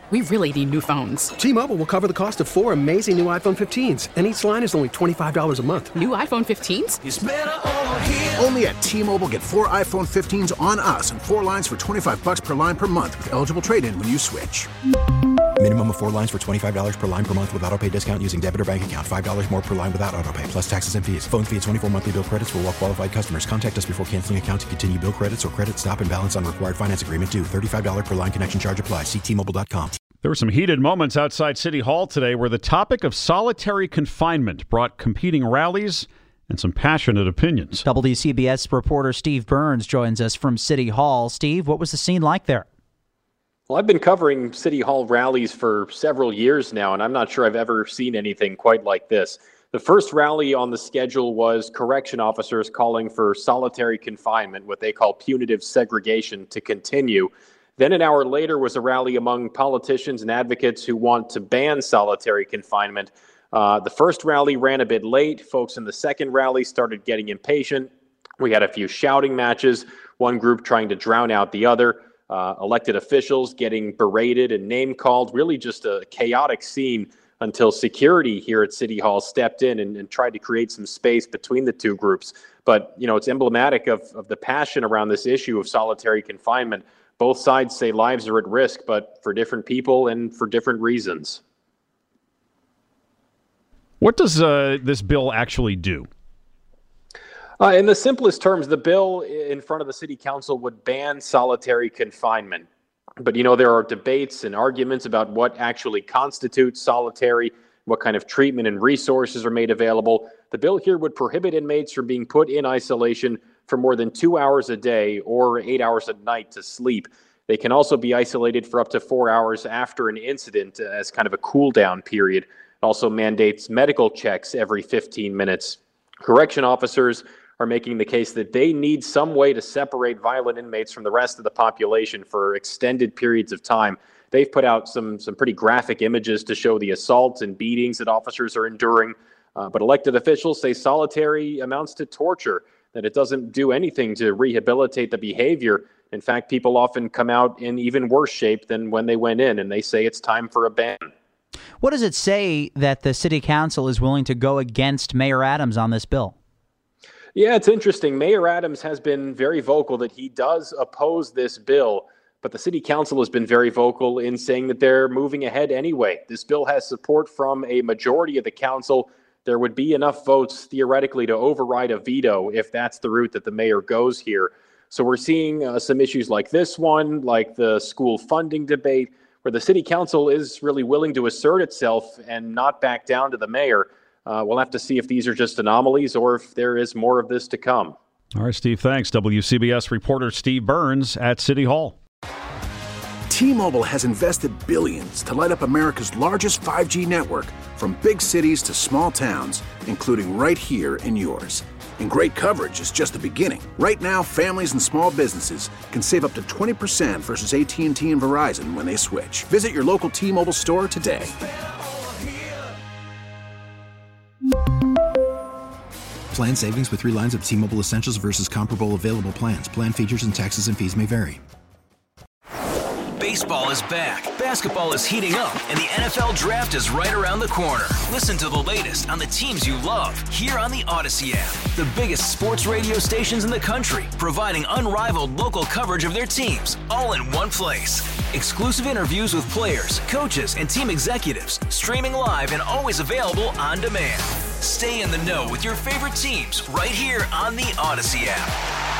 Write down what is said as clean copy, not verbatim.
We really need new phones. T-Mobile will cover the cost of 4 amazing new iPhone 15s, and each line is only $25 a month. New iPhone 15s? It's better over here. Only at T-Mobile, get 4 iPhone 15s on us and 4 lines for $25 per line per month with eligible trade-in when you switch. Minimum of 4 lines for $25 per line per month with autopay discount using debit or bank account. $5 more per line without autopay, plus taxes and fees. Phone fee at 24 monthly bill credits for well-qualified customers. Contact us before canceling account to continue bill credits or credit stop and balance on required finance agreement due. $35 per line connection charge applies. See T-Mobile.com. There were some heated moments outside City Hall today where the topic of solitary confinement brought competing rallies and some passionate opinions. WCBS reporter Steve Burns joins us from City Hall. Steve, what was the scene like there? Well, I've been covering City Hall rallies for several years now, and I'm not sure I've ever seen anything quite like this. The first rally on the schedule was correction officers calling for solitary confinement, what they call punitive segregation, to continue. Then an hour later was a rally among politicians and advocates who want to ban solitary confinement. The first rally ran a bit late. Folks in the second rally started getting impatient. We had a few shouting matches, one group trying to drown out the other. Elected officials getting berated and name-called, really just a chaotic scene until security here at City Hall stepped in and tried to create some space between the two groups. But, you know, it's emblematic of the passion around this issue of solitary confinement. Both sides say lives are at risk, but for different people and for different reasons. What does this bill actually do? In the simplest terms, the bill in front of the city council would ban solitary confinement. But, you know, there are debates and arguments about what actually constitutes solitary, what kind of treatment and resources are made available. The bill here would prohibit inmates from being put in isolation for more than 2 hours a day or 8 hours a night to sleep. They can also be isolated for up to 4 hours after an incident as kind of a cool down period. It also mandates medical checks every 15 minutes. Correction officers are making the case that they need some way to separate violent inmates from the rest of the population for extended periods of time. They've put out some pretty graphic images to show the assaults and beatings that officers are enduring. But elected officials say solitary amounts to torture, that it doesn't do anything to rehabilitate the behavior. In fact, people often come out in even worse shape than when they went in, and they say it's time for a ban. What does it say that the city council is willing to go against Mayor Adams on this bill? Yeah, it's interesting. Mayor Adams has been very vocal that he does oppose this bill, but the city council has been very vocal in saying that they're moving ahead anyway. This bill has support from a majority of the council. There would be enough votes theoretically to override a veto if that's the route that the mayor goes here. So we're seeing some issues like this one, like the school funding debate, where the city council is really willing to assert itself and not back down to the mayor. We'll have to see if these are just anomalies or if there is more of this to come. All right, Steve, thanks. WCBS reporter Steve Burns at City Hall. T-Mobile has invested billions to light up America's largest 5G network, from big cities to small towns, including right here in yours. And great coverage is just the beginning. Right now, families and small businesses can save up to 20% versus AT&T and Verizon when they switch. Visit your local T-Mobile store today. Plan savings with 3 lines of T-Mobile Essentials versus comparable available plans. Plan features and taxes and fees may vary. Baseball is back, basketball is heating up, and the NFL Draft is right around the corner. Listen to the latest on the teams you love here on the Odyssey app. The biggest sports radio stations in the country, providing unrivaled local coverage of their teams, all in one place. Exclusive interviews with players, coaches, and team executives, streaming live and always available on demand. Stay in the know with your favorite teams right here on the Odyssey app.